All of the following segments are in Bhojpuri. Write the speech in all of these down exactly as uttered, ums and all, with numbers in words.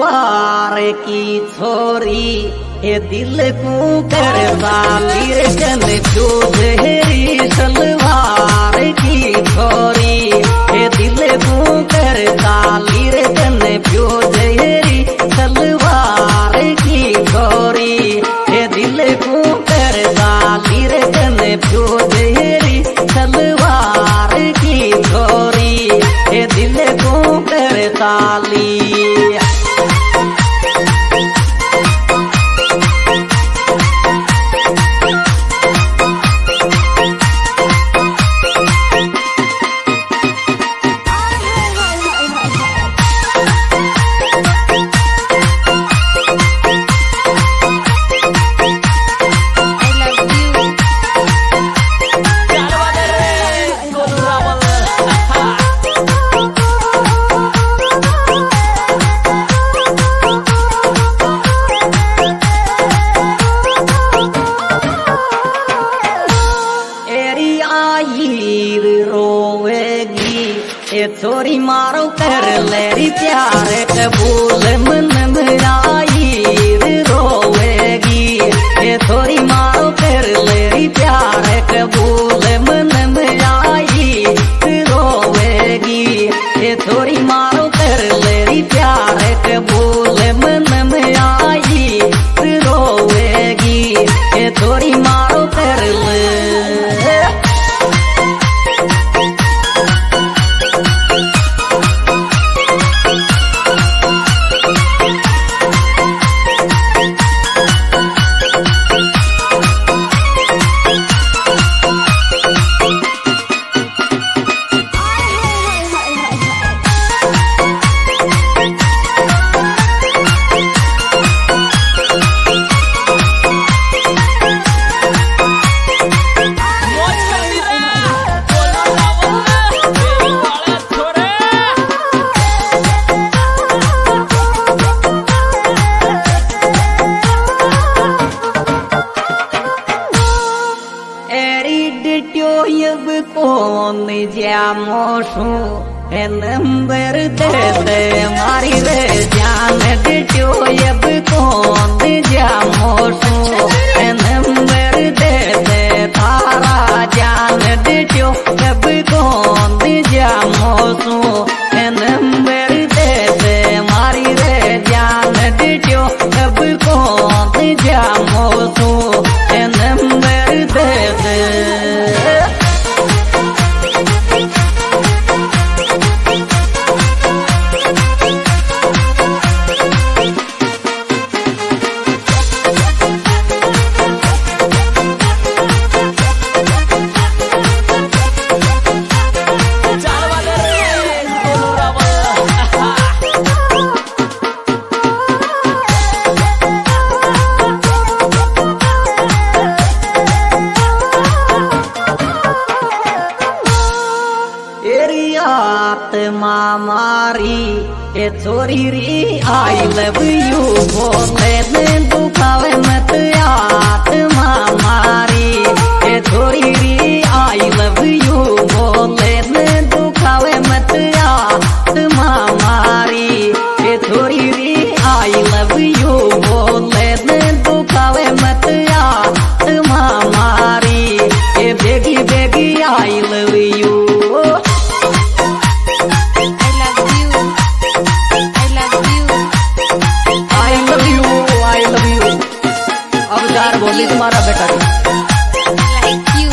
सलवार की छोरी ये दिल को करता मेरे कन जो जहरी सलवार की छोरी ये दिल को करता मेरे कन जो जहरी सलवार की छोरी ये दिल को करता मेरे कन जो जहरी सलवार की छोरी ये दिल को करता ली। छोरी मारो कर लेरी प्यार कबूल मन आई रोवेगी ये छोरी मारो कर लेरी प्यार कबूल मन आई रोवेगी ये छोरी मारो कर लेरी प्यार कबूल मन आई रोवेगी ये छोरी मारो कर ले। कौन जामोशू नंबर दे दे मारी रे जान डिट्यो अब कौन जामोशू नंबर दे दे थारा जान डिट्यो अब कौन जामोशू नंबर दे दे मारी रे जान डिट्यो अब कौन जामोशू नंबर दे दे। मारी ये छोरी री आई लव यू बोले दे दुखावे मत आत्मा मारी ये छोरी री आई लव यू बोले दे दुखावे मत आत्मा मारी ये छोरी री आई लव यू बोले दे दुखावे मत आत्मा मारी ये बेगी बेगी आई लव यू। बोली तुम्हारा बेटा like you।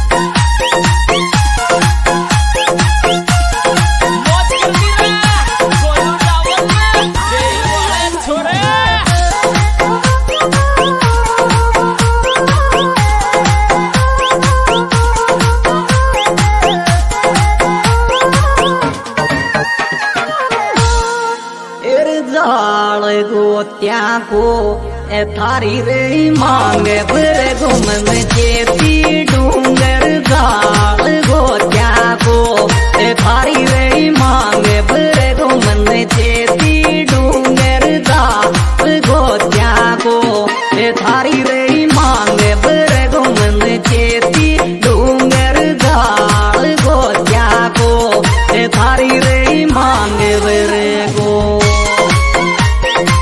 गोत्या को ए थारी रे मांगे भरे घुमन चेती डूंगर गाल गोत्या को ए थारी रे मांगे भरे घुमन चेती डूंगर गाल गोत्या को ए थारी रे मांगे भरे घुमन चेती डूंगर गाल गोत्या को ए थारी रे मांगे भरे गो।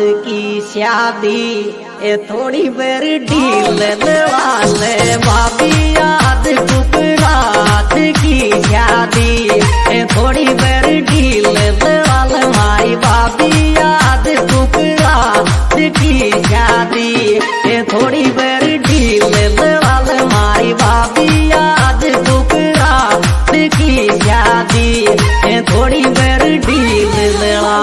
की शादी ए थोड़ी बेर ढील वाले भाभी याद कुकरात की शादी ए थोड़ी बेर ढील वाले माई भाभी याद कुकरात की शादी ए थोड़ी बेर ढील वाले माई भाभी याद कुकरात की शादी ए थोड़ी बेर ढील लेला।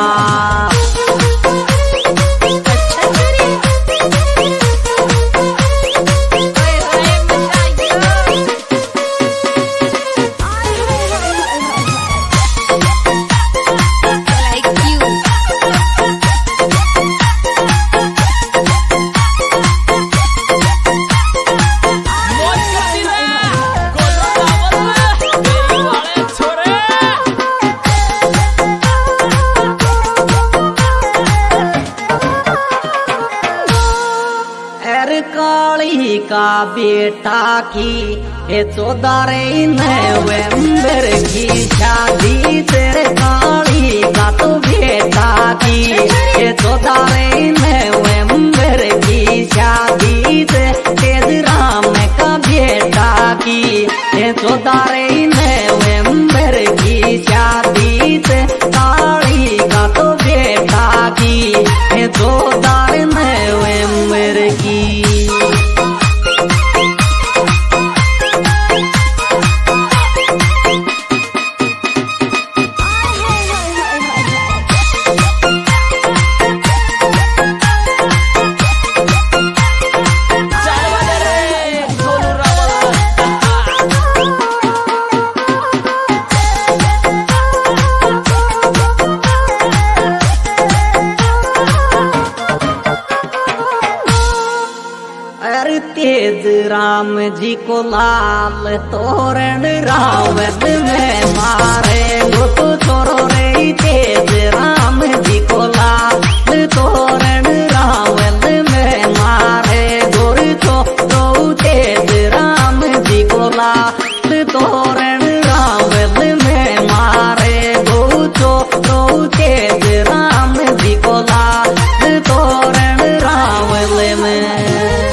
काली का बेटा की ए चौदह नवंबर की शादी तेरे काली का तो बेटा की ए चौदह नवंबर की शादी तेरे राम का बेटा की ए चौदह नवंबर की शादी काली का तो बेटा की ए चौदह नवंबर की। तेज राम जी को लाल तोरण रावण में मारे लो तो छोरो रे तेज राम जी को लाल तोरण रावण में मारे गोर तो तो तेज राम जी को लाल तोरण रावण में मारे गो तो तो तेज राम जी को लाल तोरण रावण में।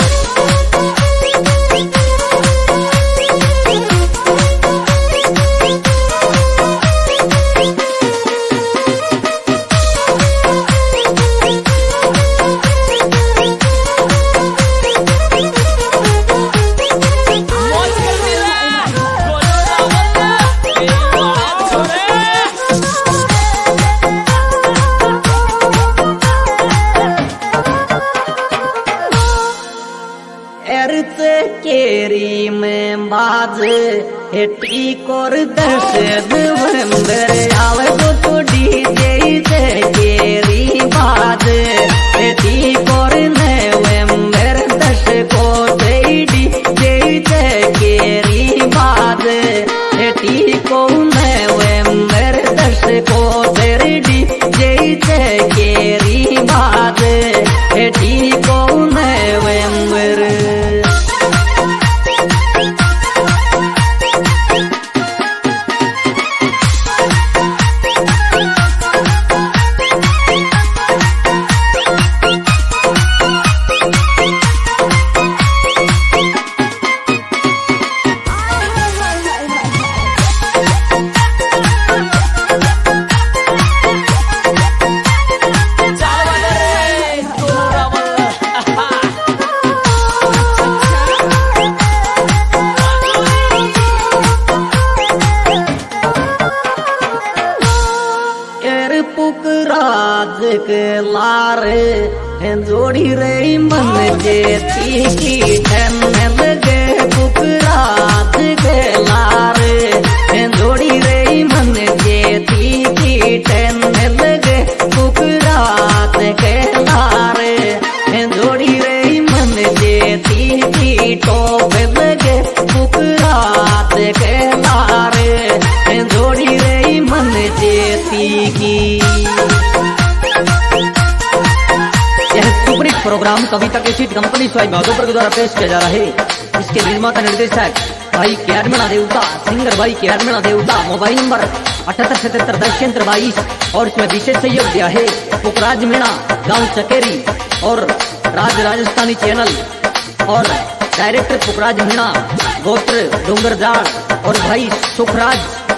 केरी में बाज हेटी कोर दस नवंबर आवे गो तो डीजे केरी बाज हेटी कोर नवंबर दस को डीजे केरी बाज हेटी को नवंबर दस को डीजे केरी बाज हेटी को नवंबर। राज के लार जोड़ी रे मन जेती की ठन लगे पुकराज के लार जोड़ी रे मन जेती की ठन लगे पुकराज के लार जोड़ी रे मन जेती की टोप लगे पुकराज के लार जोड़ी रे मन जेती की। प्रोग्राम कविता के सीट कंपनी स्वाई बहादुर के द्वारा पेश किया जा रहा है। इसके निर्माता निर्देशक भाई केरमेला देवता, सिंगर भाई केरमेला देवता। मोबाइल नंबर अठहत्तर सतहत्तर दस बाईस और इसमें विशेष सहयोग दिया है पुखराज मीणा गांव चकेरी और राज राजस्थानी चैनल और डायरेक्टर पुखराज मीणा गोत्र डूंगरजाड़ और भाई सुखराज